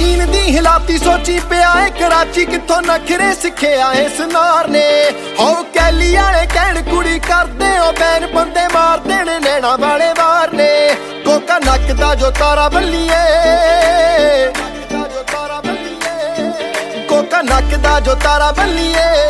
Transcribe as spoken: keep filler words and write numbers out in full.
ਚੀਨ ਦੀ ਹਿਲਾਤੀ ਸੋਚੀ ਪਿਆ ਏ ਕਰਾਚੀ ਕਿੱਥੋਂ ਨਖਰੇ ਸਿੱਖਿਆ ਏ ਸਨਾਰ ਨੇ। ਹੋ ਕੈਲੀ ਵਾਲੇ ਕਹਿਣ ਕੁੜੀ ਕਰਦੇ ਓ ਬੈਨ ਬੰਦੇ ਮਾਰਦੇ ਨੇ ਨੈਣਾ ਵਾਲੇ ਵਾਰ ਨੇ। ਕੋਕਾ ਨੱਕ ਦਾ ਜੋ ਤਾਰਾ ਬੱਲੀਏ, ਕੋਕਾ ਨੱਕ ਦਾ ਜੋ ਤਾਰਾ ਬੱਲੀਏ